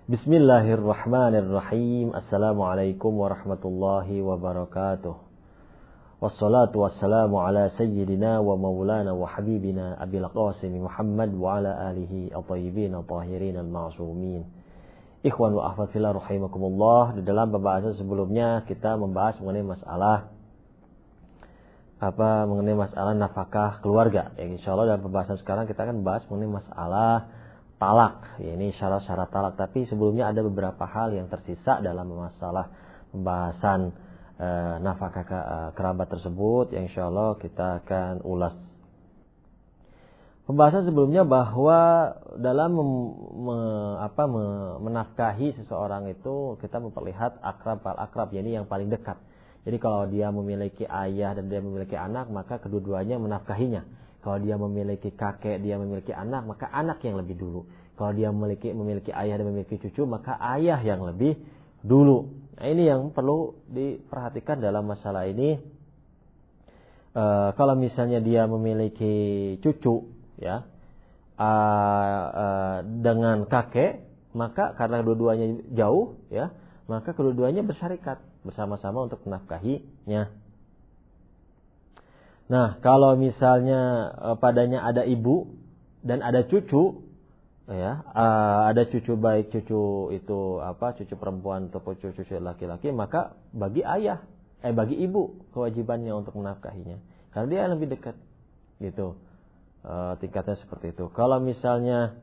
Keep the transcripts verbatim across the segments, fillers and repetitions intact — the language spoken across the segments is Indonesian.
Bismillahirrahmanirrahim. Assalamualaikum warahmatullahi wabarakatuh. Wassalatu wassalamu ala sayyidina wa maulana wa habibina Abil Qasim Muhammad wa ala alihi at-tayyibin at-tahirin al-ma'sumin. Ikhwan wa akhwat fillah rahimakumullah. Di dalam pembahasan sebelumnya kita membahas mengenai masalah apa mengenai masalah nafkah keluarga. Ya, insyaallah dalam pembahasan sekarang kita akan membahas mengenai masalah talak, ya, ini syarat-syarat talak. Tapi sebelumnya ada beberapa hal yang tersisa dalam masalah pembahasan e, nafkah ke, e, kerabat tersebut yang insyaallah kita akan ulas. Pembahasan sebelumnya bahwa dalam mem, me, apa, me, menafkahi seseorang itu kita memperlihat akrab al akrab, yakni yang paling dekat. Jadi kalau dia memiliki ayah dan dia memiliki anak, maka kedua-duanya menafkahinya. Kalau dia memiliki kakek, dia memiliki anak, maka anak yang lebih dulu. Kalau dia memiliki memiliki ayah dan memiliki cucu, maka ayah yang lebih dulu. Nah, ini yang perlu diperhatikan dalam masalah ini. E, kalau misalnya dia memiliki cucu, ya, e, e, dengan kakek, maka karena kedua-duanya jauh, ya, maka kedua-duanya bersyarikat bersama-sama untuk menafkahinya. Nah, kalau misalnya uh, padanya ada ibu dan ada cucu, ya, uh, ada cucu baik cucu itu apa, cucu perempuan ataupun cucu cucu laki-laki, maka bagi ayah, eh bagi ibu kewajibannya untuk menafkahinya, karena dia lebih dekat, gitu. Uh, tingkatnya seperti itu. Kalau misalnya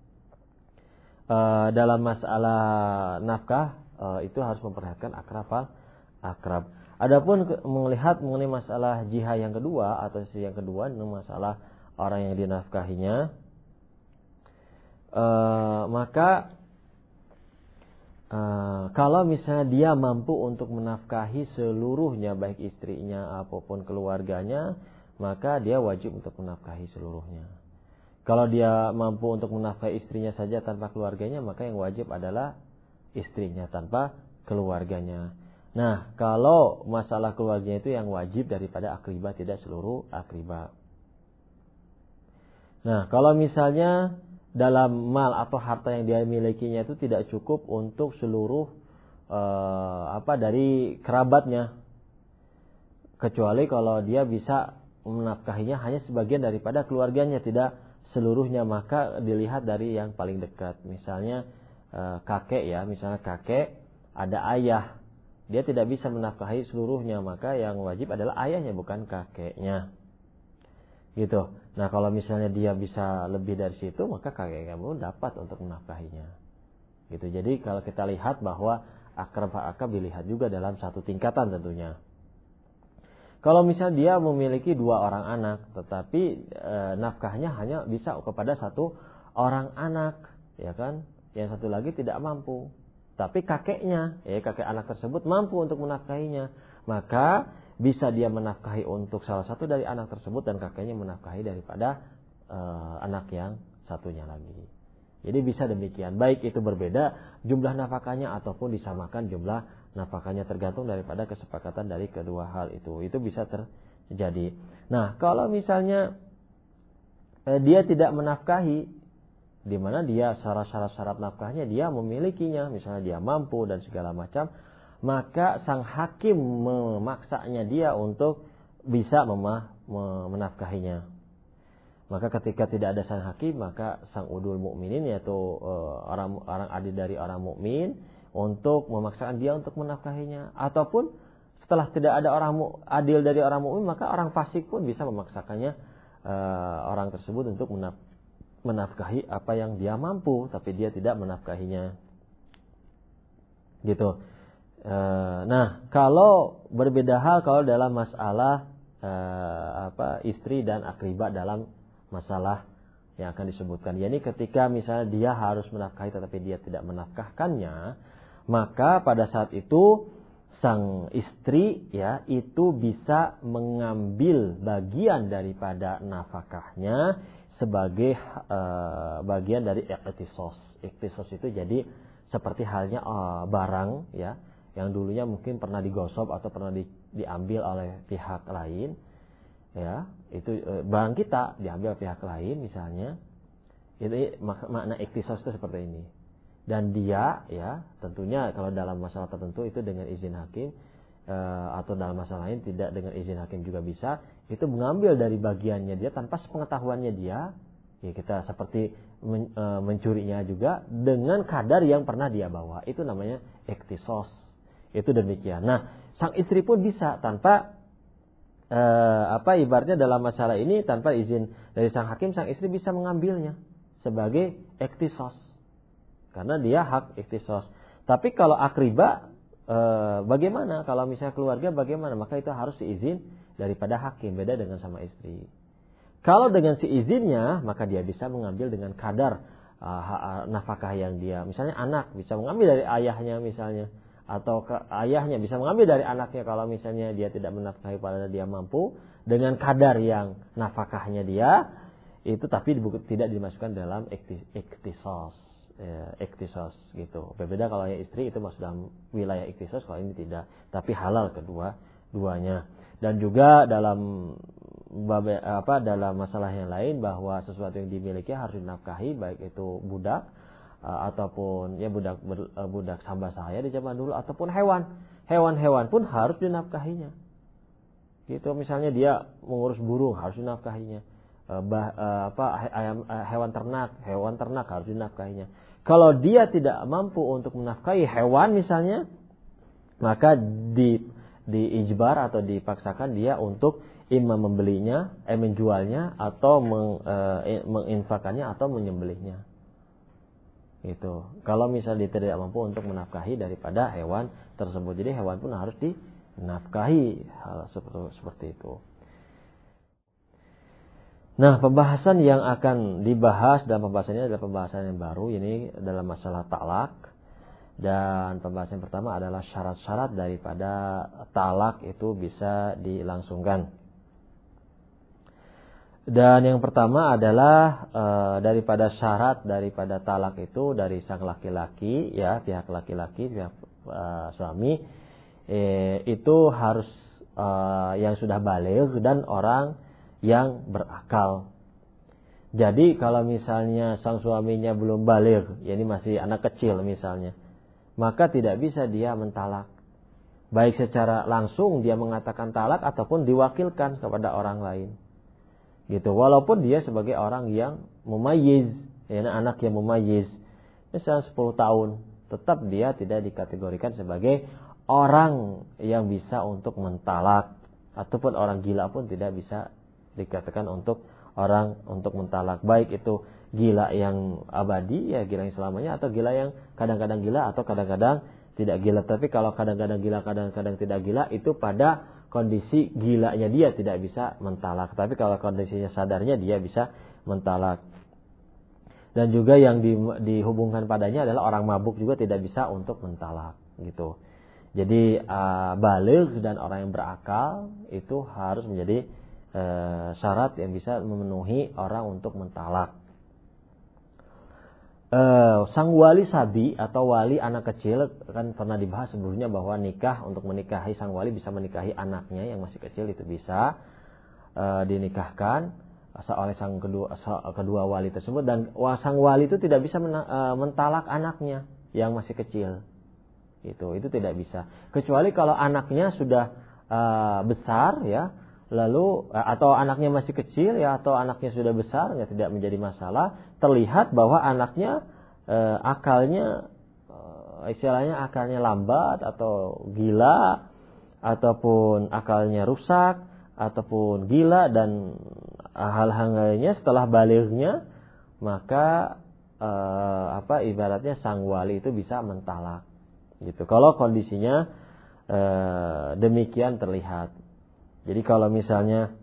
uh, dalam masalah nafkah, uh, itu harus memperhatikan akrab akrab. Adapun melihat mengenai masalah jihad yang kedua atau sisi yang kedua, ini masalah orang yang dinafkahinya, e, maka e, kalau misalnya dia mampu untuk menafkahi seluruhnya, baik istrinya apapun keluarganya, maka dia wajib untuk menafkahi seluruhnya. Kalau dia mampu untuk menafkahi istrinya saja tanpa keluarganya, maka yang wajib adalah istrinya tanpa keluarganya. Nah, kalau masalah keluarganya itu yang wajib daripada akribah, tidak seluruh akribah. Nah, kalau misalnya dalam mal atau harta yang dia milikinya itu tidak cukup untuk seluruh eh, apa dari kerabatnya, kecuali kalau dia bisa menafkahinya hanya sebagian daripada keluarganya, tidak seluruhnya, maka dilihat dari yang paling dekat. Misalnya eh, kakek, ya, misalnya kakek ada ayah, dia tidak bisa menafkahi seluruhnya, maka yang wajib adalah ayahnya, bukan kakeknya, gitu. Nah, kalau misalnya dia bisa lebih dari situ, maka kakek kamu dapat untuk menafkahinya, gitu. Jadi kalau kita lihat bahwa akrab akrab dilihat juga dalam satu tingkatan tentunya. Kalau misalnya dia memiliki dua orang anak, tetapi e, nafkahnya hanya bisa kepada satu orang anak, ya kan? Yang satu lagi tidak mampu. Tapi kakeknya, ya, kakek anak tersebut mampu untuk menafkahinya, maka bisa dia menafkahi untuk salah satu dari anak tersebut dan kakeknya menafkahi daripada uh, anak yang satunya lagi. Jadi bisa demikian, baik itu berbeda jumlah nafkahnya ataupun disamakan jumlah nafkahnya, tergantung daripada kesepakatan dari kedua hal itu. Itu bisa terjadi. Nah, kalau misalnya eh, dia tidak menafkahi, di mana dia syarat-syarat nafkahnya dia memilikinya, misalnya dia mampu dan segala macam, maka sang hakim memaksanya dia untuk bisa memah, menafkahinya. Maka ketika tidak ada sang hakim, maka sang udul mukminin, yaitu uh, orang orang adil dari orang mukmin, untuk memaksakan dia untuk menafkahinya. Ataupun setelah tidak ada orang adil dari orang mukmin, maka orang fasik pun bisa memaksakannya uh, orang tersebut untuk menafkahinya, menafkahi apa yang dia mampu, tapi dia tidak menafkahinya, gitu. E, nah, kalau berbeda hal kalau dalam masalah e, apa istri dan akribah dalam masalah yang akan disebutkan, yakni ketika misalnya dia harus menafkahi tetapi dia tidak menafkahkannya, maka pada saat itu sang istri, ya, itu bisa mengambil bagian daripada nafkahnya sebagai uh, bagian dari ikhtisos. Ikhtisos itu jadi seperti halnya uh, barang, ya, yang dulunya mungkin pernah digosok atau pernah di, diambil oleh pihak lain, ya, itu uh, barang kita diambil pihak lain misalnya. Itu mak- makna ikhtisos itu seperti ini. dan dia ya tentunya kalau dalam masalah tertentu itu dengan izin hakim e, atau dalam masalah lain tidak dengan izin hakim juga bisa, itu mengambil dari bagiannya dia tanpa sepengetahuannya dia, ya kita seperti men, e, mencurinya juga dengan kadar yang pernah dia bawa, itu namanya iktisos. Itu demikian. Nah, sang istri pun bisa tanpa e, apa ibaratnya dalam masalah ini tanpa izin dari sang hakim, sang istri bisa mengambilnya sebagai iktisos. Karena dia hak iktisos. Tapi kalau akriba e, bagaimana? Kalau misalnya keluarga bagaimana? Maka itu harus diizin daripada hakim, beda dengan sama istri. Kalau dengan seizinnya, maka dia bisa mengambil dengan kadar uh, nafkah yang dia, misalnya anak bisa mengambil dari ayahnya misalnya, atau ke, ayahnya bisa mengambil dari anaknya kalau misalnya dia tidak menafkahi padahal dia mampu, dengan kadar yang nafkahnya dia, itu tapi tidak dimasukkan dalam iktisos. Ya, iktisos gitu. Berbeda kalau yang istri itu masuk dalam wilayah iktisos, kalau ini tidak, tapi halal kedua duanya. Dan juga dalam apa dalam masalah yang lain bahwa sesuatu yang dimiliki harus dinafkahi, baik itu budak uh, ataupun ya budak ber, uh, budak samba sahaya di zaman dulu ataupun hewan. Hewan-hewan pun harus dinafkahinya. Gitu misalnya dia mengurus burung harus dinafkahinya. Uh, bah, uh, apa ayam uh, hewan ternak, hewan ternak harus dinafkahinya. Kalau dia tidak mampu untuk menafkahi hewan misalnya, maka di diijbar atau dipaksakan dia untuk imam membelinya, eh menjualnya atau meng, eh, menginfakannya atau menyembelihnya. Gitu. Kalau misalnya dia tidak mampu untuk menafkahi daripada hewan tersebut, jadi hewan pun harus dinafkahi, hal seperti seperti itu. Nah, pembahasan yang akan dibahas dalam pembahasan ini adalah pembahasan yang baru, ini dalam masalah talak. Dan pembahasan yang pertama adalah syarat-syarat daripada talak itu bisa dilangsungkan. Dan yang pertama adalah e, daripada syarat daripada talak itu dari sang laki-laki, ya pihak laki-laki, pihak e, suami e, itu harus e, yang sudah baligh dan orang yang berakal. Jadi kalau misalnya sang suaminya belum baligh, ya ini masih anak kecil misalnya, maka tidak bisa dia mentalak. Baik secara langsung dia mengatakan talak ataupun diwakilkan kepada orang lain. Gitu. Walaupun dia sebagai orang yang mumayyiz, ya, anak yang mumayyiz, misalnya sepuluh tahun, tetap dia tidak dikategorikan sebagai orang yang bisa untuk mentalak, ataupun orang gila pun tidak bisa dikatakan untuk orang untuk mentalak, baik itu gila yang abadi, ya gila yang selamanya, atau gila yang kadang-kadang gila atau kadang-kadang tidak gila. Tapi kalau kadang-kadang gila, kadang-kadang tidak gila, itu pada kondisi gilanya dia tidak bisa mentalak. Tapi kalau kondisinya sadarnya dia bisa mentalak. Dan juga yang di, dihubungkan padanya adalah orang mabuk juga tidak bisa untuk mentalak, gitu. Jadi uh, baligh dan orang yang berakal itu harus menjadi uh, syarat yang bisa memenuhi orang untuk mentalak. Uh, sang wali sabi atau wali anak kecil kan pernah dibahas sebelumnya bahwa nikah untuk menikahi sang wali bisa menikahi anaknya yang masih kecil, itu bisa uh, dinikahkan oleh sang kedua kedua wali tersebut, dan sang wali itu tidak bisa mena, uh, mentalak anaknya yang masih kecil. Itu itu tidak bisa, kecuali kalau anaknya sudah uh, besar ya, lalu atau anaknya masih kecil ya, atau anaknya sudah besar ya, tidak menjadi masalah. Terlihat bahwa anaknya e, akalnya e, istilahnya akalnya lambat atau gila, ataupun akalnya rusak ataupun gila dan hal-hal lainnya setelah balighnya, maka e, apa ibaratnya sang wali itu bisa mentalak, gitu. Kalau kondisinya e, demikian terlihat. Jadi kalau misalnya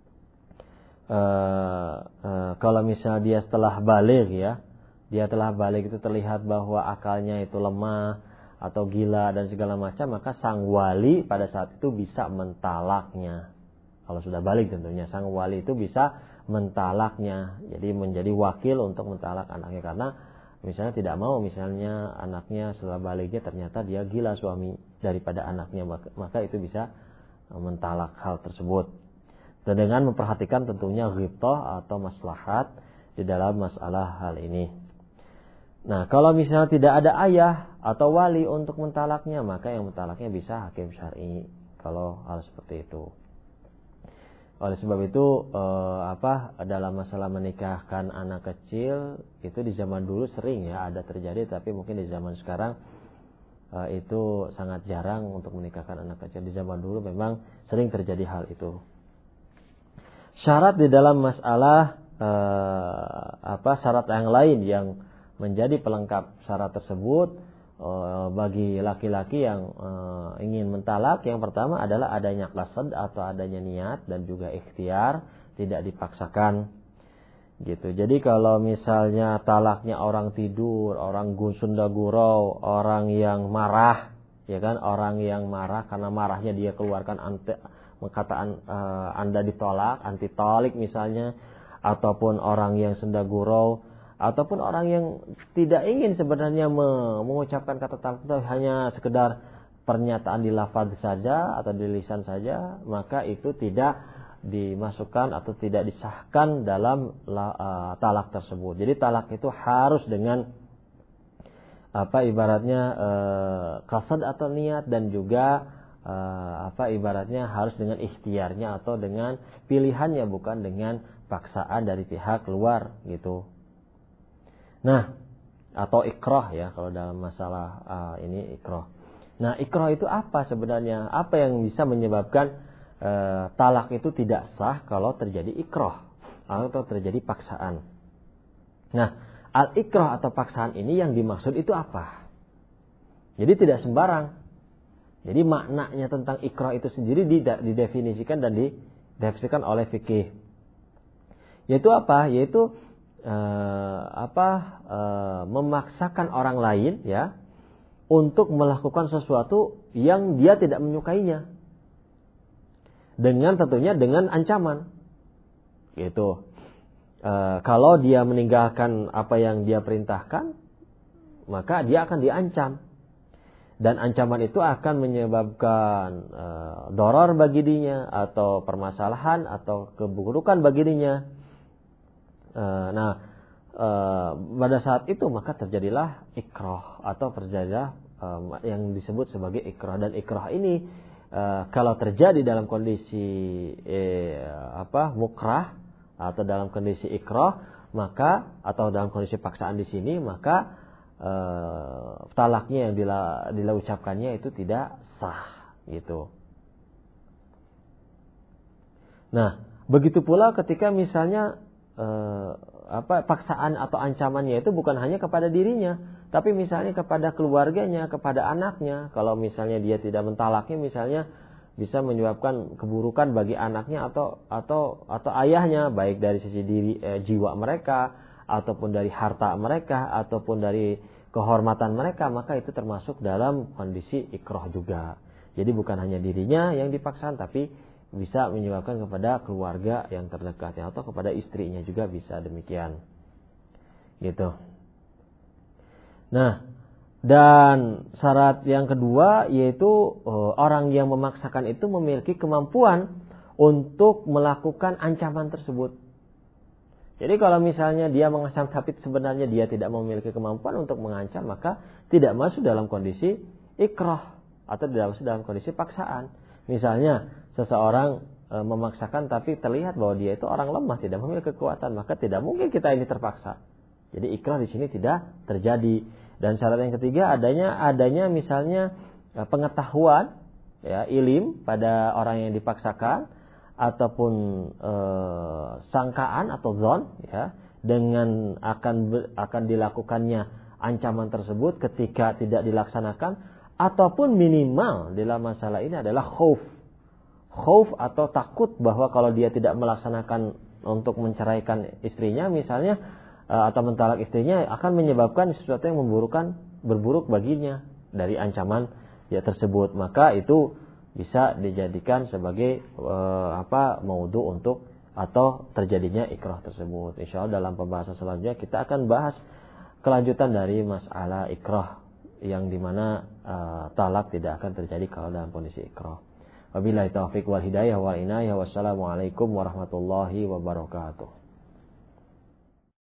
uh, uh, kalau misalnya dia setelah baligh ya, dia telah baligh itu terlihat bahwa akalnya itu lemah atau gila dan segala macam, maka sang wali pada saat itu bisa mentalaknya. Kalau sudah baligh tentunya sang wali itu bisa mentalaknya. Jadi menjadi wakil untuk mentalak anaknya, karena misalnya tidak mau misalnya anaknya setelah balighnya ternyata dia gila suami daripada anaknya, maka, maka itu bisa mentalak hal tersebut, dan dengan memperhatikan tentunya ghibthah atau maslahat di dalam masalah hal ini. Nah, kalau misalnya tidak ada ayah atau wali untuk mentalaknya, maka yang mentalaknya bisa hakim syar'i. Kalau hal seperti itu. Oleh sebab itu eh, apa dalam masalah menikahkan anak kecil itu di zaman dulu sering ya ada terjadi, tapi mungkin di zaman sekarang eh, itu sangat jarang untuk menikahkan anak kecil. Di zaman dulu memang sering terjadi hal itu. Syarat di dalam masalah eh, apa syarat yang lain yang menjadi pelengkap syarat tersebut eh, bagi laki-laki yang eh, ingin mentalak, yang pertama adalah adanya qasad atau adanya niat dan juga ikhtiar, tidak dipaksakan gitu. Jadi kalau misalnya talaknya orang tidur, orang sunda gurau, orang yang marah, ya kan, orang yang marah karena marahnya dia keluarkan ante, mengatakan uh, Anda ditolak, anti tolik misalnya, ataupun orang yang sunda gurau, ataupun orang yang tidak ingin sebenarnya mengucapkan kata talak itu hanya sekedar pernyataan di lafaz saja atau di lisan saja, maka itu tidak dimasukkan atau tidak disahkan dalam uh, talak tersebut. Jadi talak itu harus dengan apa ibaratnya uh, qasad atau niat, dan juga uh, apa ibaratnya harus dengan ikhtiarnya atau dengan pilihannya, bukan dengan paksaan dari pihak luar gitu. Nah, atau ikrah ya kalau dalam masalah uh, ini ikrah. Nah, ikrah itu apa sebenarnya? Apa yang bisa menyebabkan uh, talak itu tidak sah kalau terjadi ikrah atau terjadi paksaan? Nah, al-ikrah atau paksaan ini yang dimaksud itu apa? Jadi tidak sembarang. Jadi maknanya tentang ikrah itu sendiri didefinisikan dan didefinisikan oleh fikih. Yaitu apa? Yaitu Uh, apa uh, memaksakan orang lain ya untuk melakukan sesuatu yang dia tidak menyukainya, dengan tentunya dengan ancaman gitu. Uh, kalau dia meninggalkan apa yang dia perintahkan, maka dia akan diancam, dan ancaman itu akan menyebabkan uh, doror bagi dirinya atau permasalahan atau keburukan bagi dirinya. Nah, pada saat itu maka terjadilah ikrah atau terjadilah yang disebut sebagai ikrah. Dan ikrah ini kalau terjadi dalam kondisi eh, apa mukrah atau dalam kondisi ikrah, maka atau dalam kondisi paksaan di sini, maka eh, talaknya yang dila, dila ucapkannya itu tidak sah gitu. Nah, begitu pula ketika misalnya Uh, apa paksaan atau ancamannya itu bukan hanya kepada dirinya, tapi misalnya kepada keluarganya, kepada anaknya. Kalau misalnya dia tidak mentalaknya, misalnya bisa menyebabkan keburukan bagi anaknya atau atau atau ayahnya, baik dari sisi diri eh, jiwa mereka, ataupun dari harta mereka, ataupun dari kehormatan mereka, maka itu termasuk dalam kondisi ikrah juga. Jadi bukan hanya dirinya yang dipaksakan, tapi bisa menyebabkan kepada keluarga yang terdekatnya atau kepada istrinya juga bisa demikian. Gitu. Nah, dan syarat yang kedua yaitu orang yang memaksakan itu memiliki kemampuan untuk melakukan ancaman tersebut. Jadi kalau misalnya dia mengancam tapi sebenarnya dia tidak memiliki kemampuan untuk mengancam, maka tidak masuk dalam kondisi ikrah atau tidak masuk dalam kondisi paksaan. Misalnya seseorang e, memaksakan tapi terlihat bahwa dia itu orang lemah, tidak memiliki kekuatan, maka tidak mungkin kita ini terpaksa. Jadi ikrah di sini tidak terjadi. Dan syarat yang ketiga adanya adanya misalnya e, pengetahuan ya, ilim pada orang yang dipaksakan, ataupun e, sangkaan atau zon ya, dengan akan akan dilakukannya ancaman tersebut ketika tidak dilaksanakan, ataupun minimal dalam masalah ini adalah khauf. Khauf atau takut bahwa kalau dia tidak melaksanakan untuk menceraikan istrinya misalnya, atau mentalak istrinya, akan menyebabkan sesuatu yang memburukan berburuk baginya dari ancaman dia tersebut. Maka itu bisa dijadikan sebagai e, apa maudhu untuk atau terjadinya ikrah tersebut. Insyaallah dalam pembahasan selanjutnya kita akan bahas kelanjutan dari masalah ikrah, yang dimana uh, talak tidak akan terjadi kalau dalam kondisi ikrah. Wabillahi taufiq wal hidayah wal inayah. Wassalamualaikum warahmatullahi wabarakatuh.